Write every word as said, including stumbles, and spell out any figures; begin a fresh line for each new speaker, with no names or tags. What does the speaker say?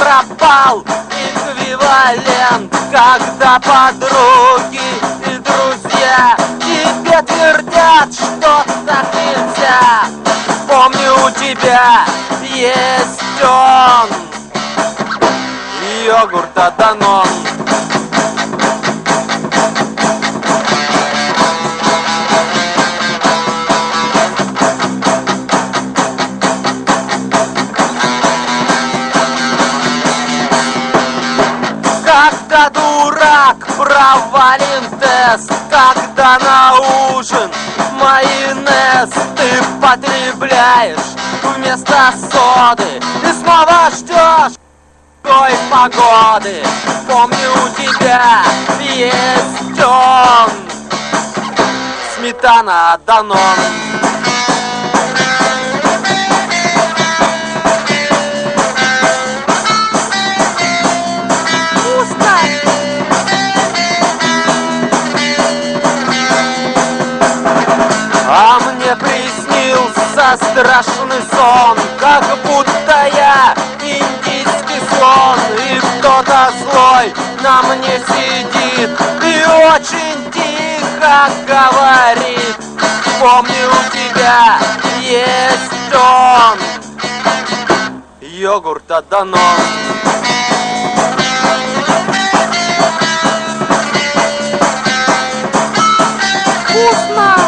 пропал эквивалент, когда подруги и друзья тебе твердят, что так нельзя. Помню, у тебя есть он, йогурт Данон. Когда дурак провален тест, когда на ужин майонез ты потребляешь вместо соды, и снова ждешь такой погоды. Помню, у тебя есть он, сметана Данон. А мне приснился страшный сон, как будто я индийский слон, и кто-то злой на мне сидит и очень тихо говорит: помню, у тебя есть он, йогурт Данон. Вкусно!